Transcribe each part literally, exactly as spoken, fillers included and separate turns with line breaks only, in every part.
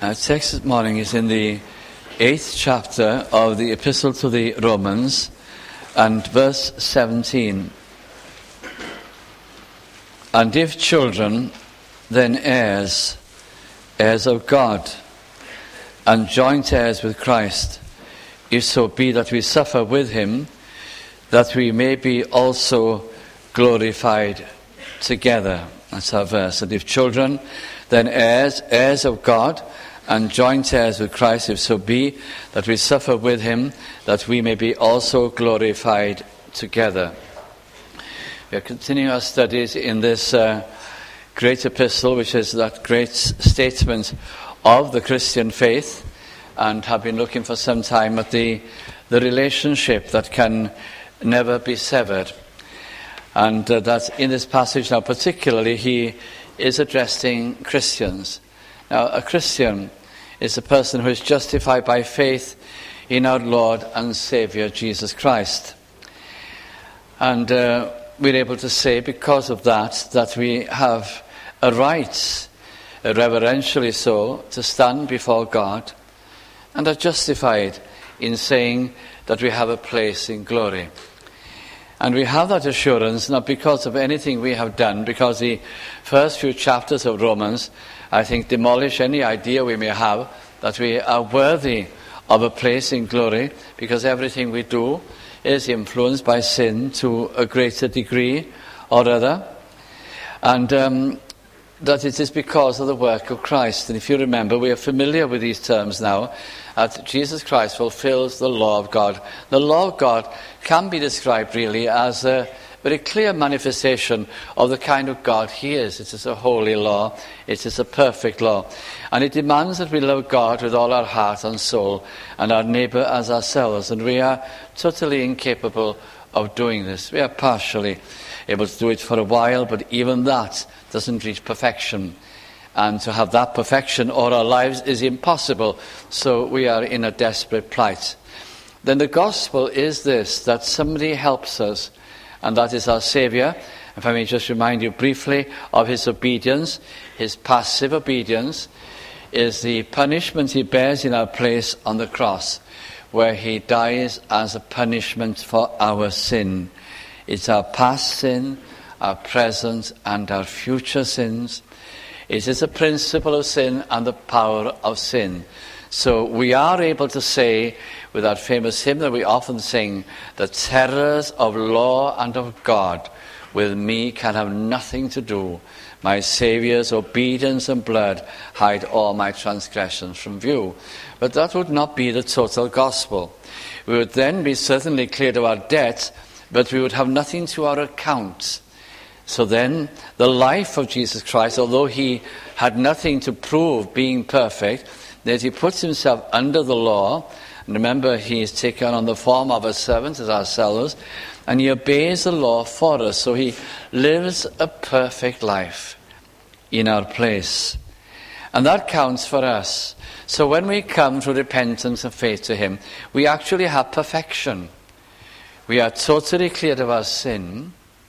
Our text this morning is in the eighth chapter of the Epistle to the Romans and verse seventeen. And if children, then heirs, heirs of God, and joint heirs with Christ, if so be that we suffer with him, that we may be also glorified together. That's our verse. And if children, then heirs, heirs of God, and joint heirs with Christ, if so be that we suffer with him, that we may be also glorified together. We are continuing our studies in this uh, great epistle, which is that great statement of the Christian faith, and have been looking for some time at the, the relationship that can never be severed. And uh, that in this passage now particularly he is addressing Christians. Now, a Christian is a person who is justified by faith in our Lord and Saviour Jesus Christ. And uh, we're able to say because of that, that we have a right, uh, reverentially so, to stand before God and are justified in saying that we have a place in glory. And we have that assurance not because of anything we have done, because the first few chapters of Romans, I think, demolish any idea we may have that we are worthy of a place in glory, because everything we do is influenced by sin to a greater degree or other. And um, that it is because of the work of Christ. And if you remember, we are familiar with these terms now, that Jesus Christ fulfills the law of God. The law of God can be described really as a very clear manifestation of the kind of God he is. It is a holy law. It is a perfect law. And it demands that we love God with all our heart and soul, and our neighbour as ourselves. And we are totally incapable of doing this. We are partially able to do it for a while, but even that doesn't reach perfection. And to have that perfection all our lives is impossible. So we are in a desperate plight. Then the gospel is this, that somebody helps us, and that is our Saviour. If I may just remind you briefly of his obedience, his passive obedience is the punishment he bears in our place on the cross, where he dies as a punishment for our sin. It's our past sin, our present and our future sins. It is a principle of sin and the power of sin. So we are able to say, with that famous hymn that we often sing, the terrors of law and of God with me can have nothing to do. My Saviour's obedience and blood hide all my transgressions from view. But that would not be the total gospel. We would then be certainly cleared of our debt, but we would have nothing to our account. So then, the life of Jesus Christ, although he had nothing to prove being perfect, that he puts himself under the law. And remember, he is taken on the form of a servant as ourselves, and he obeys the law for us. So he lives a perfect life in our place. And that counts for us. So when we come through repentance and faith to him, we actually have perfection. We are totally cleared of our sin,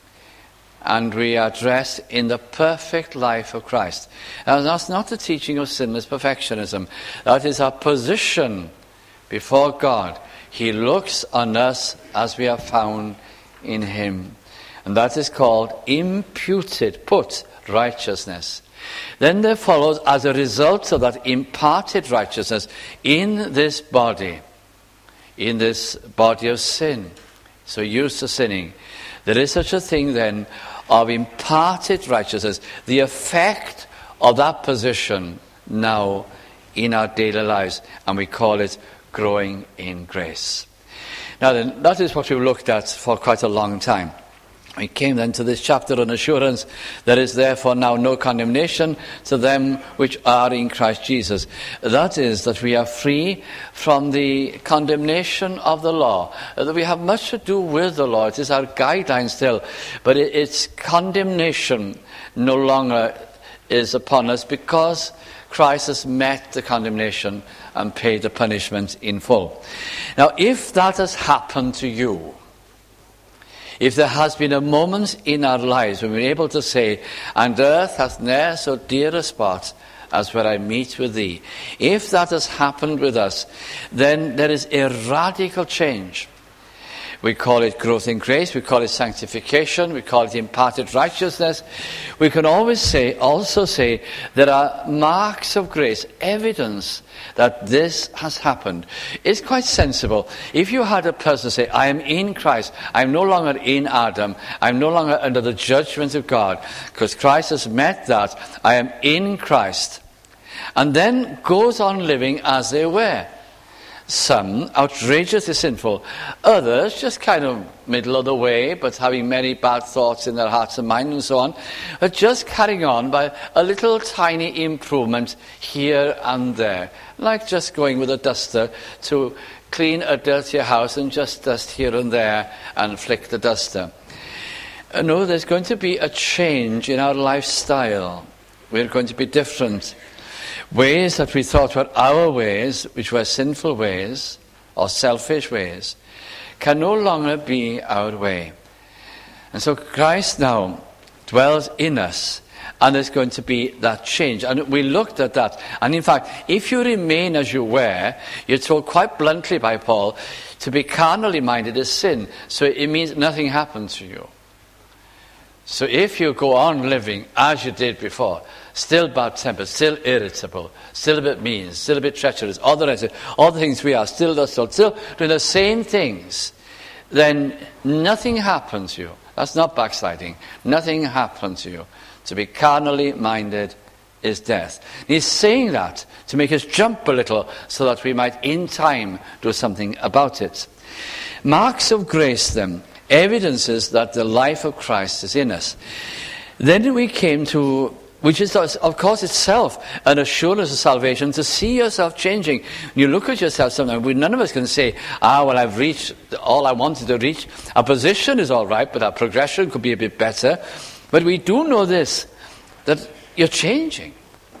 and we are dressed in the perfect life of Christ. Now, that's not the teaching of sinless perfectionism. That is our position before God. He looks on us as we are found in him. And that is called imputed, put, righteousness. Then there follows, as a result of that imparted righteousness in this body, in this body of sin, so used to sinning, there is such a thing then of imparted righteousness, the effect of that position now in our daily lives, and we call it growing in grace. Now then, that is what we've looked at for quite a long time. We came then to this chapter on assurance. There is therefore now no condemnation to them which are in Christ Jesus. That is, that we are free from the condemnation of the law. That we have much to do with the law. It is our guideline still. But its condemnation no longer is upon us because Christ has met the condemnation and paid the punishment in full. Now, if that has happened to you, if there has been a moment in our lives when we're able to say, and earth hath ne'er so dear a spot as where I meet with thee. If that has happened with us, then there is a radical change. We call it growth in grace, we call it sanctification, we call it imparted righteousness. We can always say, also say, there are marks of grace, evidence that this has happened. It's quite sensible. If you had a person say, I am in Christ, I'm no longer in Adam, I'm no longer under the judgment of God, because Christ has met that, I am in Christ, and then goes on living as they were. Some outrageously sinful, others just kind of middle of the way, but having many bad thoughts in their hearts and minds and so on, but just carrying on by a little tiny improvement here and there, like just going with a duster to clean a dirtier house and just dust here and there and flick the duster. Uh, no, there's going to be a change in our lifestyle. We're going to be different. Ways that we thought were our ways, which were sinful ways or selfish ways, can no longer be our way. And so Christ now dwells in us, and there's going to be that change. And we looked at that. And in fact, if you remain as you were, you're told quite bluntly by Paul, to be carnally minded is sin. So it means nothing happens to you. So if you go on living as you did before, still bad-tempered, still irritable, still a bit mean, still a bit treacherous, all the rest, all the things we are, still the still, still doing the same things, then nothing happens to you. That's not backsliding. Nothing happens to you. To be carnally minded is death. And he's saying that to make us jump a little so that we might in time do something about it. Marks of grace then, evidences that the life of Christ is in us. Then we came to, which is of course itself an assurance of salvation, to see yourself changing. When you look at yourself sometimes, we, none of us can say, ah, well, I've reached all I wanted to reach. Our position is all right, but our progression could be a bit better. But we do know this, that you're changing.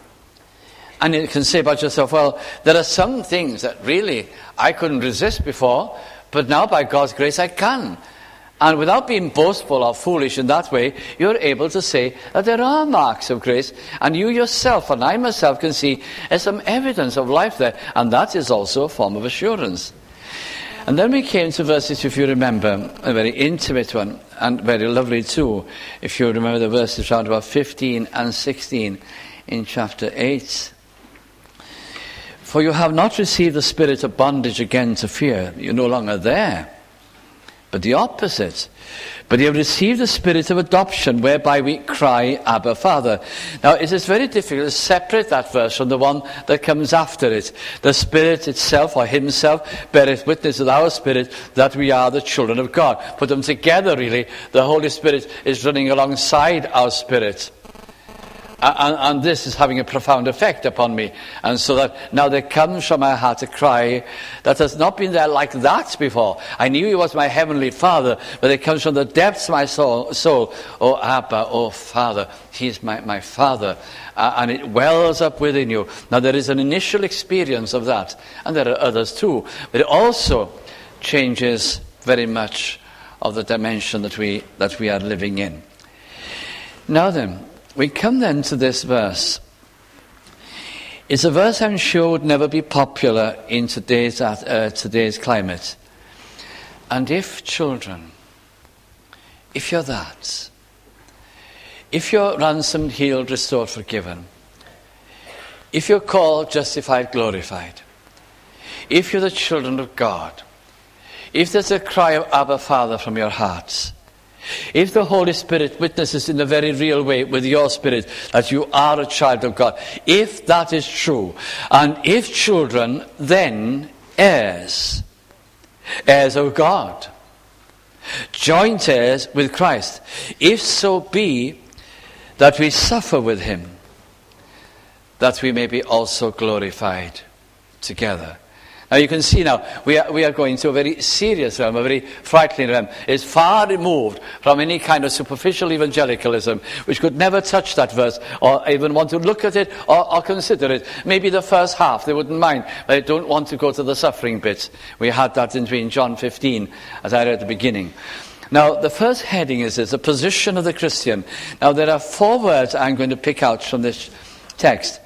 And you can say about yourself, well, there are some things that really I couldn't resist before, but now by God's grace I can. And without being boastful or foolish in that way, you're able to say that there are marks of grace, and you yourself and I myself can see there's some evidence of life there, and that is also a form of assurance. And then we came to verses, if you remember, a very intimate one, and very lovely too, if you remember the verses around about fifteen and sixteen in chapter eight. For you have not received the spirit of bondage again to fear. You're no longer there. But the opposite. But you have received the spirit of adoption, whereby we cry, Abba, Father. Now, it is very difficult to separate that verse from the one that comes after it. The Spirit itself, or Himself, beareth witness with our spirit that we are the children of God. Put them together, really. The Holy Spirit is running alongside our spirit. And, and this is having a profound effect upon me. And so that now there comes from my heart a cry that has not been there like that before. I knew He was my heavenly Father, but it comes from the depths of my soul. soul. Oh, Abba, oh, Father, He's my, my Father. Uh, and it wells up within you. Now there is an initial experience of that. And there are others too. But it also changes very much of the dimension that we, that we are living in. Now then, we come then to this verse. It's a verse I'm sure would never be popular in today's, uh, today's climate. And if children, if you're that, if you're ransomed, healed, restored, forgiven, if you're called, justified, glorified, if you're the children of God, if there's a cry of Abba, Father from your hearts, if the Holy Spirit witnesses in a very real way with your spirit that you are a child of God, if that is true, and if children, then heirs, heirs of God, joint heirs with Christ, if so be that we suffer with Him, that we may be also glorified together. Now you can see now, we are, we are going to a very serious realm, a very frightening realm. It's far removed from any kind of superficial evangelicalism, which could never touch that verse, or even want to look at it, or, or consider it. Maybe the first half, they wouldn't mind, but they don't want to go to the suffering bit. We had that in John fifteen, as I read at the beginning. Now, the first heading is this, the position of the Christian. Now, there are four words I'm going to pick out from this text.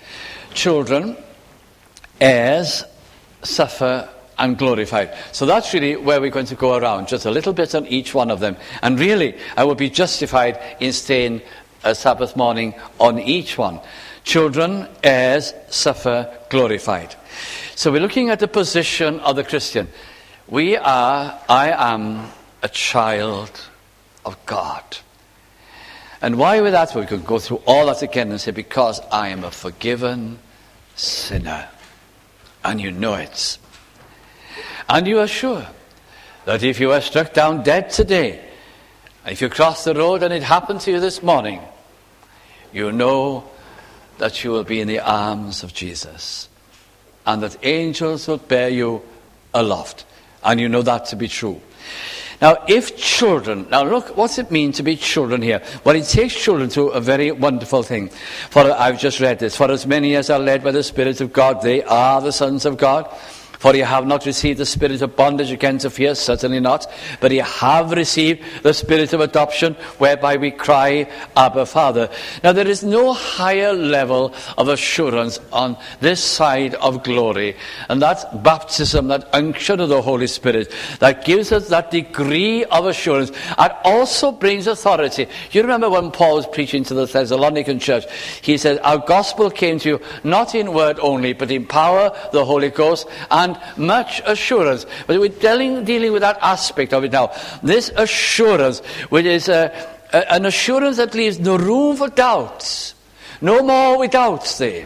children, heirs, suffer, and glorified. So that's really where we're going to go around, just a little bit on each one of them. And really, I would be justified in staying a Sabbath morning on each one. Children, heirs, suffer, glorified. So we're looking at the position of the Christian. We are, I am a child of God. And why with that? We could go through all that again and say, because I am a forgiven sinner. And you know it. And you are sure that if you were struck down dead today, if you crossed the road and it happened to you this morning, you know that you will be in the arms of Jesus. And that angels will bear you aloft. And you know that to be true. Now, if children, now look, what's it mean to be children here? Well, it takes children to a very wonderful thing. For I've just read this. For as many as are led by the Spirit of God, they are the sons of God. For you have not received the spirit of bondage again to fear, certainly not. But you have received the spirit of adoption, whereby we cry, Abba, Father. Now there is no higher level of assurance on this side of glory. And that's baptism, that unction of the Holy Spirit, that gives us that degree of assurance and also brings authority. You remember when Paul was preaching to the Thessalonican church, he said, our gospel came to you not in word only, but in power, the Holy Ghost, and much assurance. But we're dealing, dealing with that aspect of it now. This assurance, which is a, a, an assurance that leaves no room for doubts. No more with doubts there.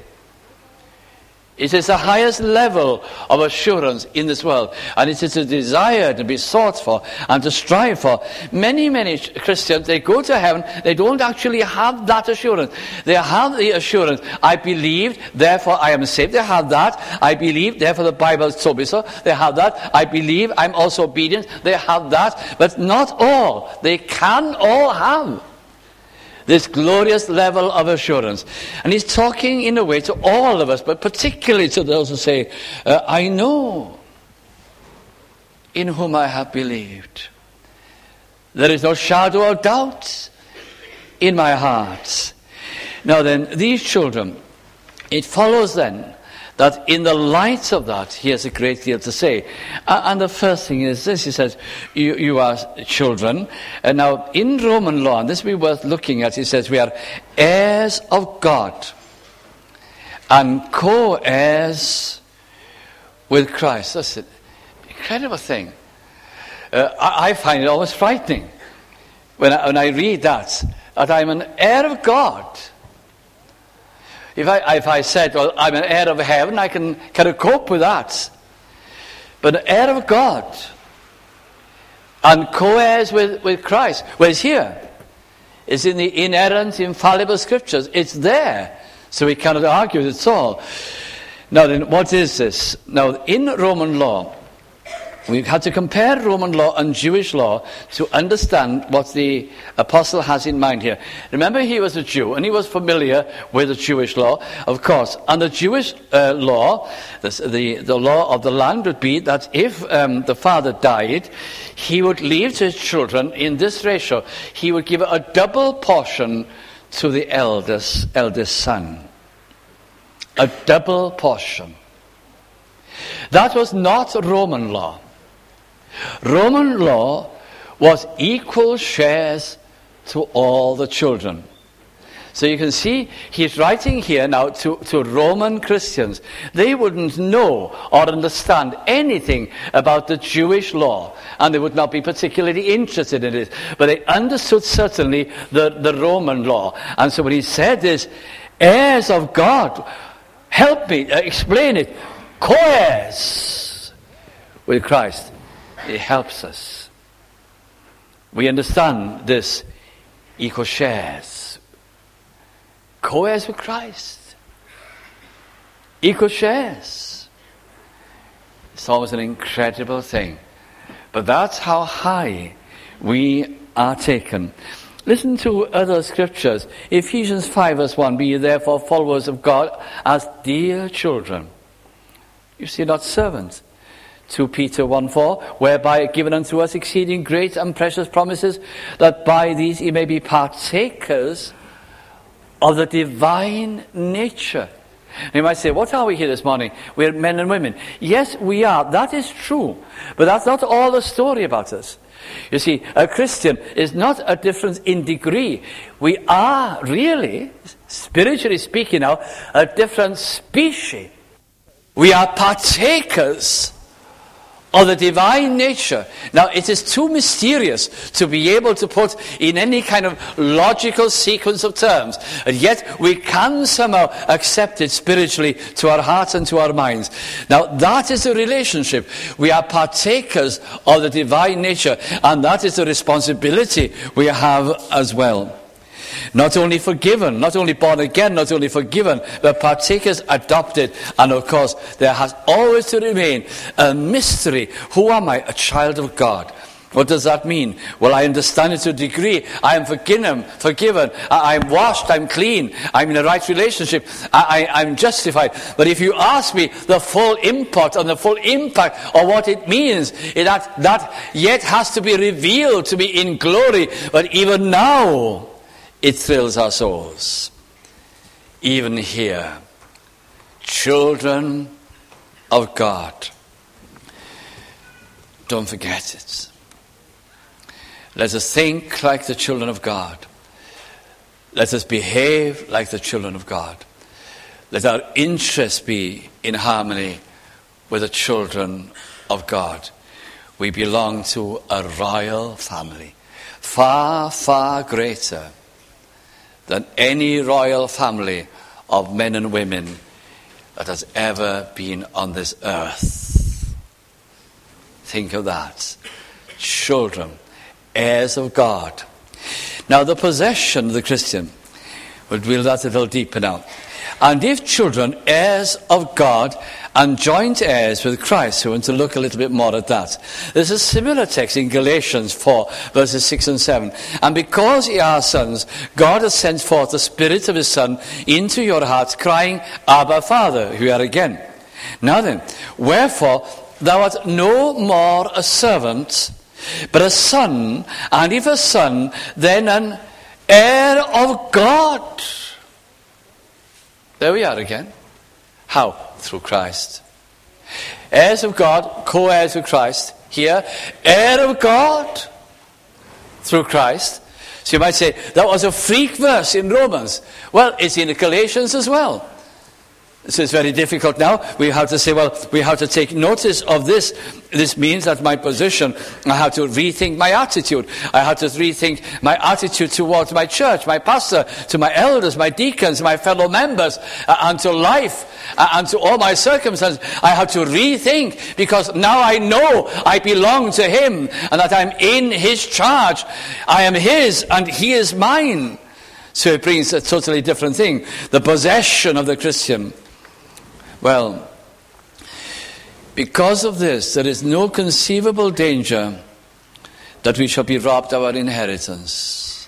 It is the highest level of assurance in this world. And it is a desire to be sought for and to strive for. Many, many Christians, they go to heaven, they don't actually have that assurance. They have the assurance, I believed, therefore I am saved. They have that. I believe, therefore the Bible told me so. They have that. I believe, I'm also obedient. They have that. But not all. They can all have this glorious level of assurance. And he's talking in a way to all of us, but particularly to those who say, uh, I know in whom I have believed. There is no shadow of doubt in my heart. Now then, these children, it follows then that in the light of that, he has a great deal to say. Uh, and the first thing is this, he says, you, you are children. And now, in Roman law, and this will be worth looking at, he says, we are heirs of God and co-heirs with Christ. That's an incredible thing. Uh, I, I find it almost frightening when I, when I read that, that I'm an heir of God. If I, if I said, well, I'm an heir of heaven, I can kind of cope with that. But an heir of God and co-heirs with, with Christ. Well, it's here. It's in the inerrant, infallible scriptures. It's there. So we cannot argue with it at all. Now then, what is this? Now, in Roman law, we've had to compare Roman law and Jewish law to understand what the apostle has in mind here. Remember, he was a Jew, and he was familiar with the Jewish law, of course. And the Jewish uh, law, the, the, the law of the land would be that if um, the father died, he would leave to his children in this ratio. He would give a double portion to the eldest, eldest son. A double portion. That was not Roman law. Roman law was equal shares to all the children. So you can see he's writing here now to, to Roman Christians. They wouldn't know or understand anything about the Jewish law, and they would not be particularly interested in it. But they understood certainly the, the Roman law. And so when he said this, heirs of God, help me, uh, explain it, co-heirs with Christ. It helps us. We understand this equal shares. Co-heirs with Christ. Equal shares. It's always an incredible thing. But that's how high we are taken. Listen to other scriptures. Ephesians five verse one, be ye therefore followers of God as dear children. You see, not servants. Second Peter one four, whereby are given unto us exceeding great and precious promises, that by these ye may be partakers of the divine nature. And you might say, what are we here this morning? We're men and women. Yes, we are. That is true. But that's not all the story about us. You see, a Christian is not a difference in degree. We are really, spiritually speaking now, a different species. We are partakers of the divine nature. Now, it is too mysterious to be able to put in any kind of logical sequence of terms. And yet, we can somehow accept it spiritually to our hearts and to our minds. Now, that is the relationship. We are partakers of the divine nature. And that is the responsibility we have as well. Not only forgiven, not only born again, not only forgiven, but partakers adopted. And of course, there has always to remain a mystery. Who am I? A child of God. What does that mean? Well, I understand it to a degree. I am forgiven, forgiven. I, I'm washed, I'm clean. I'm in a right relationship. I, I, I'm justified. But if you ask me the full import and the full impact of what it means, it, that, that yet has to be revealed to me in glory. But even now, it thrills our souls. Even here, children of God. Don't forget it. Let us think like the children of God. Let us behave like the children of God. Let our interest be in harmony with the children of God. We belong to a royal family, far, far greater than any royal family of men and women that has ever been on this earth. Think of that. Children, heirs of God. Now, the possession of the Christian, we'll dwell that a little deeper now. And if children, heirs of God, and joint heirs with Christ. We want to look a little bit more at that. There's a similar text in Galatians four, verses six and seven. And because ye are sons, God has sent forth the Spirit of His Son into your hearts, crying, Abba, Father. Here we are again. Now then, wherefore thou art no more a servant, but a son, and if a son, then an heir of God. There we are again. How? Through Christ. Heirs of God, co-heirs with Christ. Here, heir of God through Christ. So you might say, that was a freak verse in Romans. Well, it's in Galatians as well. So it's very difficult now. We have to say, well, we have to take notice of this. This means that my position, I have to rethink my attitude. I have to rethink my attitude towards my church, my pastor, to my elders, my deacons, my fellow members, uh, and to life, uh, and to all my circumstances. I have to rethink, because now I know I belong to Him, and that I'm in His charge. I am His, and He is mine. So it brings a totally different thing. The possession of the Christian. Well, because of this, there is no conceivable danger that we shall be robbed of our inheritance.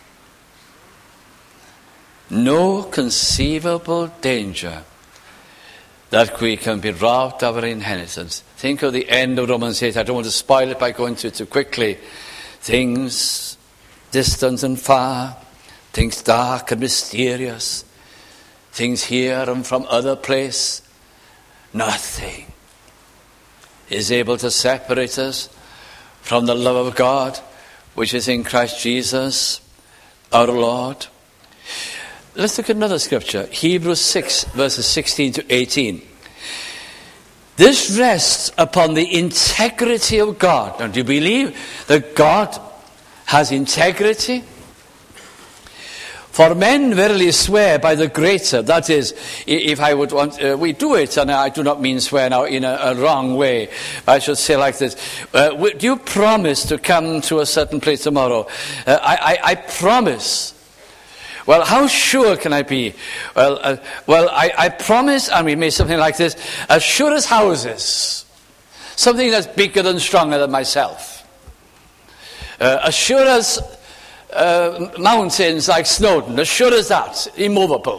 No conceivable danger that we can be robbed of our inheritance. Think of the end of Romans eight. I don't want to spoil it by going through it too quickly. Things distant and far, things dark and mysterious, things here and from other place. Nothing is able to separate us from the love of God, which is in Christ Jesus, our Lord. Let's look at another scripture, Hebrews six, verses sixteen to eighteen. This rests upon the integrity of God. Now, do you believe that God has integrity? For men verily swear by the greater. That is, if I would want, uh, we do it, and I do not mean swear now in a, a wrong way. I should say like this. Uh, do you promise to come to a certain place tomorrow? Uh, I, I, I promise. Well, how sure can I be? Well, uh, well, I, I promise, and we may something like this, as sure as houses. Something that's bigger and stronger than myself. Uh, as sure as Uh, mountains like Snowdon, as sure as that, immovable.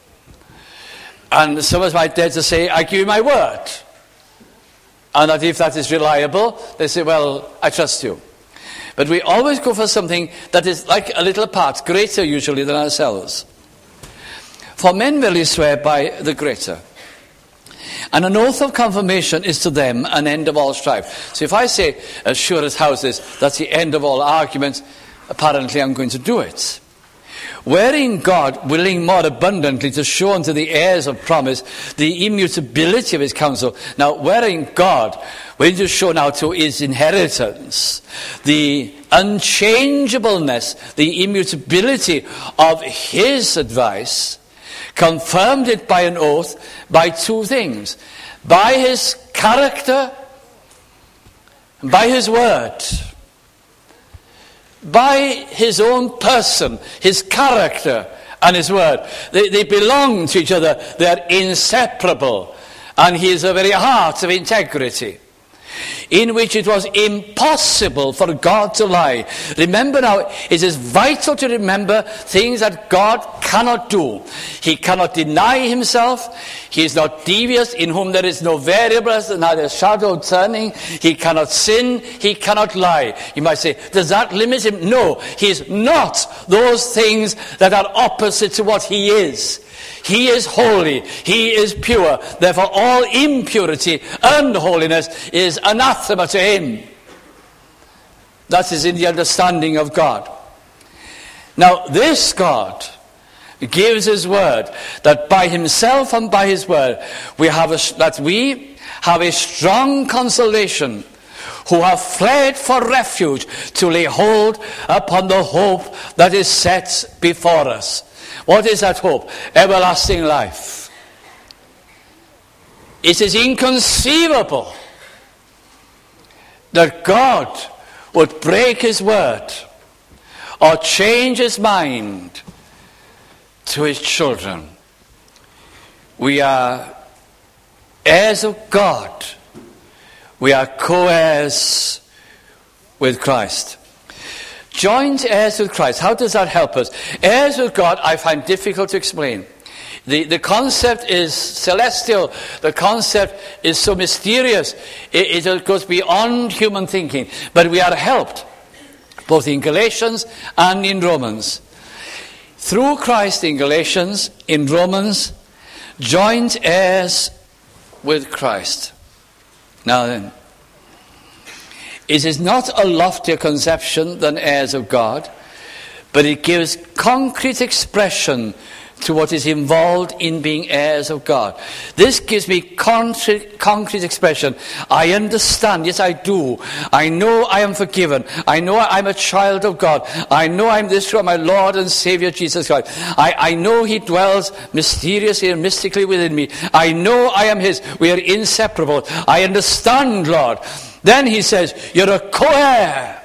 And some of us might dare to say, I give you my word. And that if that is reliable, they say, well, I trust you. But we always go for something that is like a little part, greater usually than ourselves. For men verily swear by the greater. And an oath of confirmation is to them an end of all strife. So if I say, as sure as houses, that's the end of all arguments, apparently I'm going to do it. Wherein God, willing more abundantly to show unto the heirs of promise the immutability of his counsel. Now, wherein God, willing to show now to his inheritance the unchangeableness, the immutability of his advice, confirmed it by an oath by two things. By his character, and by his word. By his own person, his character and his word. They, they belong to each other. They are inseparable. And he is the very heart of integrity, in which it was impossible for God to lie. Remember now, it is vital to remember things that God cannot do. He cannot deny himself. He is not devious, in whom there is no variableness, neither shadow of turning. He cannot sin. He cannot lie. You might say, does that limit him? No, he is not those things that are opposite to what he is. He is holy. He is pure. Therefore, all impurity and holiness is anathema to him. That is in the understanding of God. Now, this God gives his word, that by himself and by his word, we have a, that we have a strong consolation, who have fled for refuge to lay hold upon the hope that is set before us. What is that hope? Everlasting life. It is inconceivable that God would break his word or change his mind to his children. We are heirs of God. We are co-heirs with Christ. Joint heirs with Christ. How does that help us? Heirs with God, I find difficult to explain. The, the concept is celestial. The concept is so mysterious. It, it goes beyond human thinking. But we are helped, both in Galatians and in Romans. Through Christ in Galatians, in Romans, joint heirs with Christ. Now then, it is not a loftier conception than heirs of God, but it gives concrete expression to what is involved in being heirs of God. This gives me concrete, concrete expression. I understand, yes I do. I know I am forgiven. I know I'm a child of God. I know I'm this through my Lord and Savior Jesus Christ. I, I know he dwells mysteriously and mystically within me. I know I am his. We are inseparable. I understand, Lord. Then he says, you're a co-heir.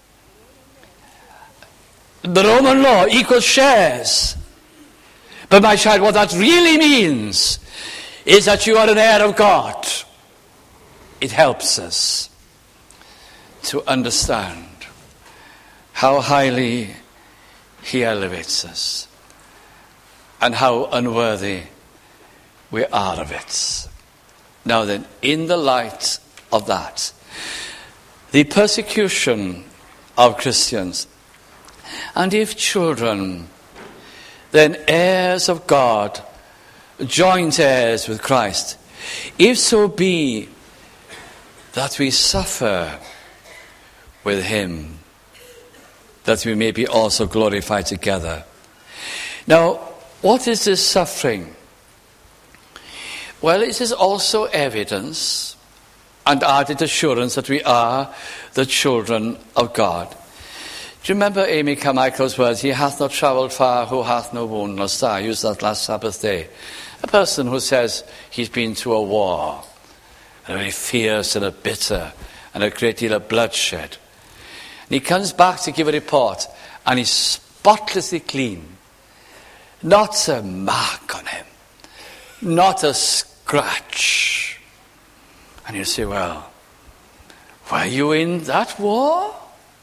The Roman law equals shares. But my child, what that really means is that you are an heir of God. It helps us to understand how highly he elevates us and how unworthy we are of it. Now then, in the light of that, the persecution of Christians, and if children, then heirs of God, joint heirs with Christ, if so be that we suffer with him, that we may be also glorified together. Now, what is this suffering? Well, it is also evidence and added assurance that we are the children of God. Do you remember Amy Carmichael's words? He hath not travelled far who hath no wound nor star. I used that last Sabbath day. A person who says he's been to a war, a very fierce and a bitter and a great deal of bloodshed. And he comes back to give a report and he's spotlessly clean. Not a mark on him. Not a scratch. And you say, well, were you in that war?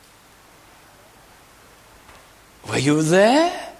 Were you there?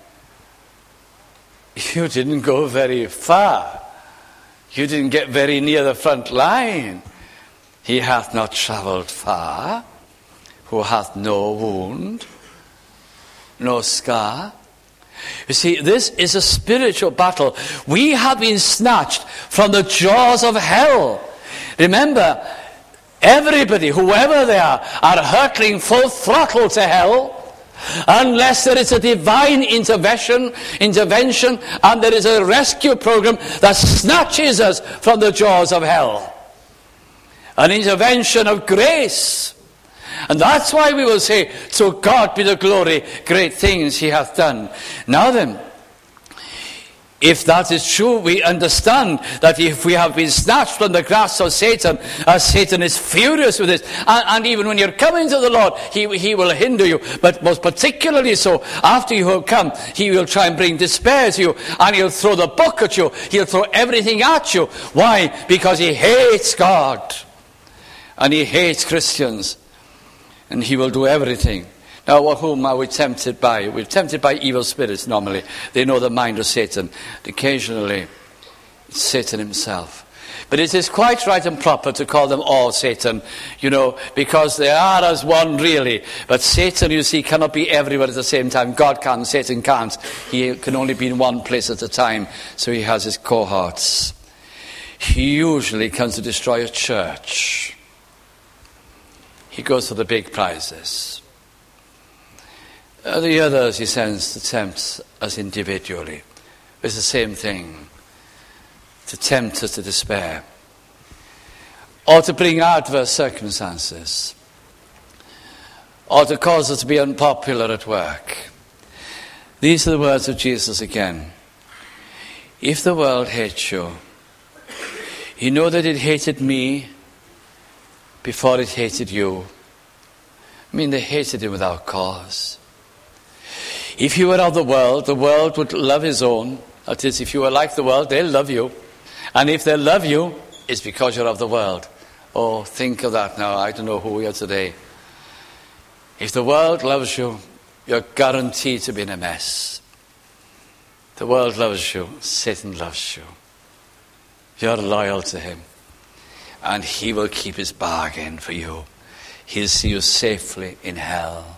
You didn't go very far. You didn't get very near the front line. He hath not travelled far, who hath no wound, no scar. You see, this is a spiritual battle. We have been snatched from the jaws of hell. Remember, everybody, whoever they are, are hurtling full throttle to hell. Unless there is a divine intervention, intervention, and there is a rescue program that snatches us from the jaws of hell. An intervention of grace. And that's why we will say, to God be the glory, great things he hath done. Now then, if that is true, we understand that if we have been snatched from the grasp of Satan, as Satan is furious with this, and, and even when you're coming to the Lord, he, he will hinder you, but most particularly so, after you have come, he will try and bring despair to you, and he'll throw the book at you, he'll throw everything at you. Why? Because he hates God, and he hates Christians, and he will do everything. Now, whom are we tempted by? We're tempted by evil spirits normally. They know the mind of Satan. Occasionally, it's Satan himself. But it is quite right and proper to call them all Satan, you know, because they are as one really. But Satan, you see, cannot be everywhere at the same time. God can, Satan can't. He can only be in one place at a time. So he has his cohorts. He usually comes to destroy a church. He goes for the big prizes. Uh, the others he sends to tempt us individually. It's the same thing. To tempt us to despair. Or to bring adverse circumstances. Or to cause us to be unpopular at work. These are the words of Jesus again. If the world hates you, you know that it hated me before it hated you. I mean, they hated him without cause. If you were of the world, the world would love his own. That is, if you were like the world, they'll love you. And if they love you, it's because you're of the world. Oh, think of that now. I don't know who we are today. If the world loves you, you're guaranteed to be in a mess. The world loves you. Satan loves you. You're loyal to him. And he will keep his bargain for you. He'll see you safely in hell.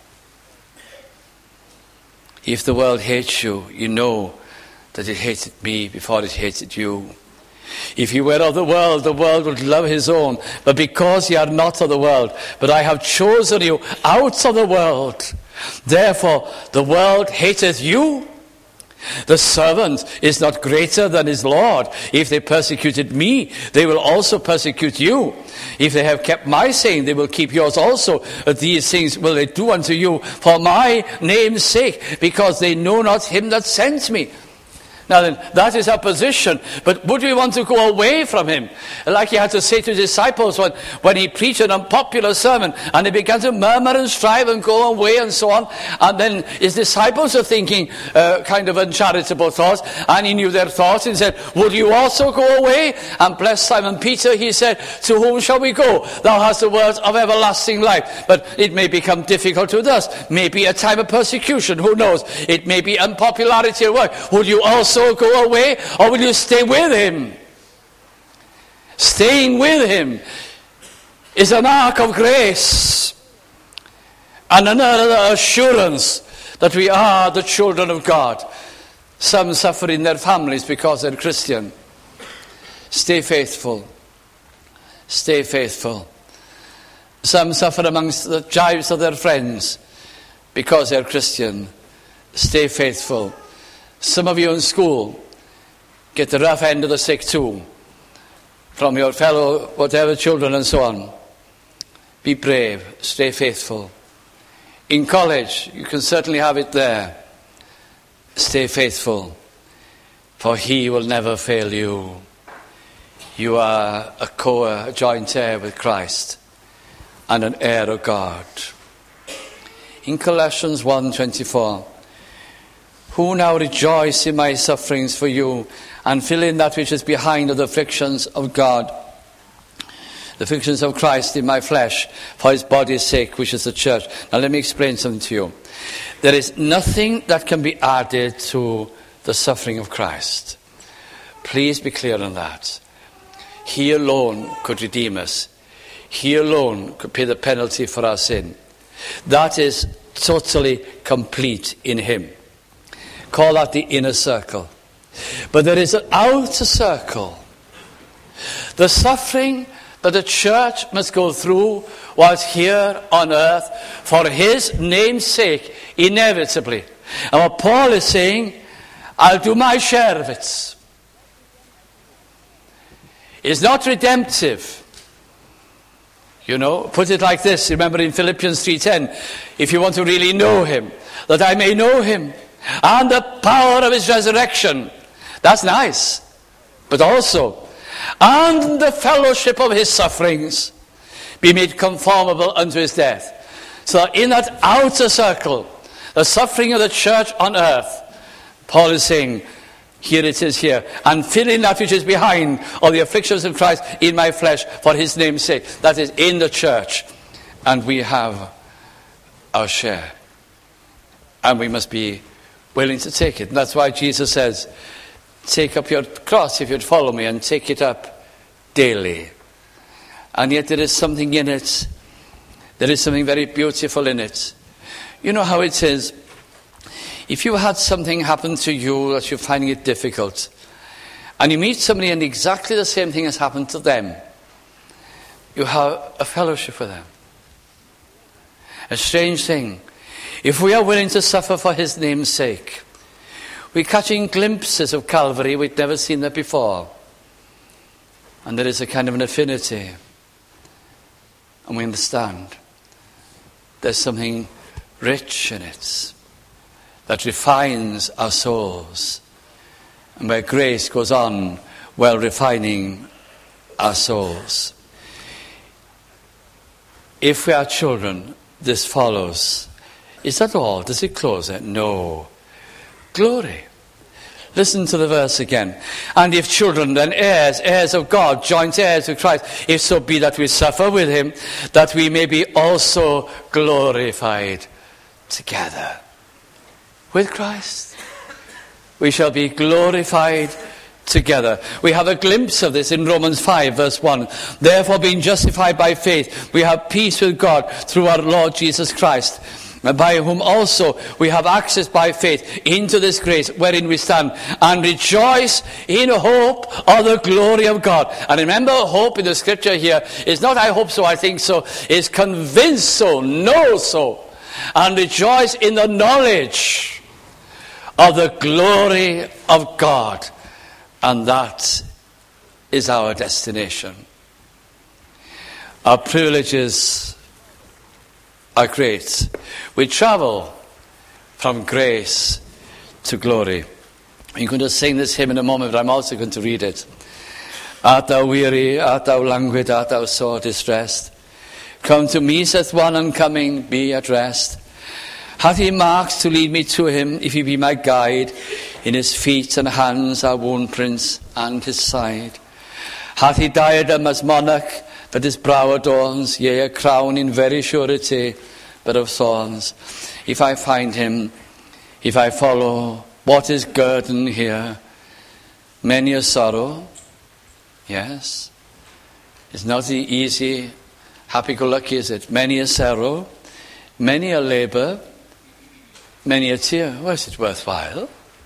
If the world hates you, you know that it hated me before it hated you. If you were of the world, the world would love his own. But because ye are not of the world, but I have chosen you out of the world, therefore the world hateth you. The servant is not greater than his Lord. If they persecuted me, they will also persecute you. If they have kept my saying, they will keep yours also. But these things will they do unto you for my name's sake, because they know not him that sent me. Now then, that is our position. But would we want to go away from him? Like he had to say to his disciples when, when he preached an unpopular sermon, and they began to murmur and strive and go away and so on. And then his disciples are thinking uh, kind of uncharitable thoughts, and he knew their thoughts and said, would you also go away? And bless Simon Peter, he said, to whom shall we go? Thou hast the words of everlasting life. But it may become difficult with us. Maybe a time of persecution, who knows? It may be unpopularity at work. Would you also go away, or will you stay with him? Staying with him is an ark of grace and another assurance that we are the children of God. Some suffer in their families because they're Christian. Stay faithful. Stay faithful. Some suffer amongst the jibes of their friends because they're Christian. Stay faithful. Some of you in school get the rough end of the stick too, from your fellow whatever children and so on. Be brave, stay faithful. In college, you can certainly have it there. Stay faithful, for he will never fail you. You are a co-heir, a joint heir with Christ, and an heir of God. In Colossians one twenty-four, who now rejoice in my sufferings for you, and fill in that which is behind of the afflictions of God, the afflictions of Christ in my flesh, for his body's sake, which is the church. Now let me explain something to you. There is nothing that can be added to the suffering of Christ. Please be clear on that. He alone could redeem us. He alone could pay the penalty for our sin. That is totally complete in him. call that the inner circle. But there is an outer circle. The suffering that the church must go through whilst here on earth for his name's sake, inevitably. And what Paul is saying, I'll do my share of it. It's not redemptive. You know, put it like this. Remember in Philippians three ten, if you want to really know him, that I may know him and the power of his resurrection. That's nice. But also, and the fellowship of his sufferings, be made conformable unto his death. So in that outer circle, the suffering of the church on earth, Paul is saying, here it is here, and filling that which is behind, or the afflictions of Christ in my flesh for his name's sake. That is in the church, and we have our share, and we must be willing to take it. And that's why Jesus says, take up your cross if you'd follow me, and take it up daily. And yet there is something in it, there is something very beautiful in it. You know how it is, if you had something happen to you that you're finding it difficult, and you meet somebody and exactly the same thing has happened to them, you have a fellowship with them. A strange thing. If we are willing to suffer for his name's sake, we're catching glimpses of Calvary we'd never seen there before. And there is a kind of an affinity. And we understand there's something rich in it that refines our souls, and where grace goes on while refining our souls. If we are children, this follows. Is that all? Does it close it? No. Glory. Listen to the verse again. And if children, then heirs, heirs of God, joint heirs with Christ, if so be that we suffer with him, that we may be also glorified together with Christ. We shall be glorified together. We have a glimpse of this in Romans five verse one. Therefore, being justified by faith, we have peace with God through our Lord Jesus Christ, by whom also we have access by faith into this grace wherein we stand, and rejoice in hope of the glory of God. And remember, hope in the scripture here is not I hope so, I think so, is convinced so, know so, and rejoice in the knowledge of the glory of God. And that is our destination. Our privileges are great. We travel from grace to glory. I'm going to sing this hymn in a moment, but I'm also going to read it. Art thou weary, art thou languid, art thou sore distressed? Come to me, saith one, and coming, be at rest. Hath he marks to lead me to him, if he be my guide? In his feet and hands are wound prints, and his side. Hath he diadem as monarch, that his brow adorns, yea, a crown in very surety, but of thorns? If I find him, if I follow, what is guerdon here? Many a sorrow, yes. It's not the easy, happy-go-lucky, is it? Many a sorrow, many a labour, many a tear. Was it worthwhile?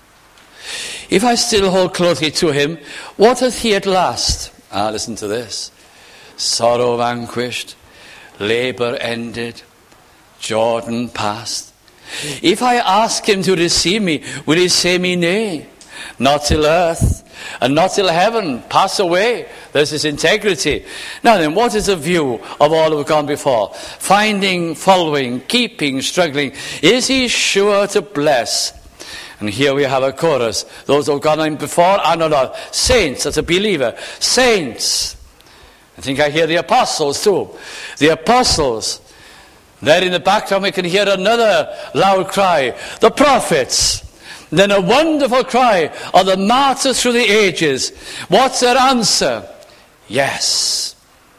If I still hold closely to him, what hath he at last? Ah, listen to this. Sorrow vanquished, labour ended, Jordan passed. If I ask him to receive me, will he say me nay? Not till earth and not till heaven pass away. There's his integrity. Now then, what is the view of all who have gone before? Finding, following, keeping, struggling. Is he sure to bless? And here we have a chorus. Those who have gone in before are not saints, as a believer. Saints. I think I hear the apostles too. The apostles. There in the background we can hear another loud cry. The prophets. Then a wonderful cry of the martyrs through the ages. What's their answer? Yes.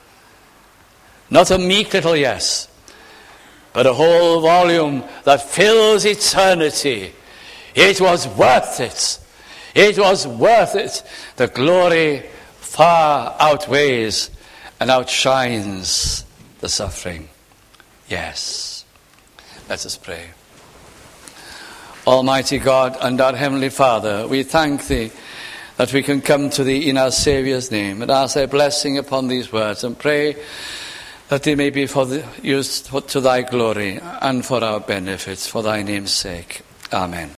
Not a meek little yes, but a whole volume that fills eternity. It was worth it. It was worth it. The glory far outweighs and outshines the suffering. Yes. Let us pray. Almighty God and our Heavenly Father, we thank Thee that we can come to Thee in our Saviour's name, and ask Thy blessing upon these words, and pray that they may be for the, used to Thy glory and for our benefits, for Thy name's sake. Amen.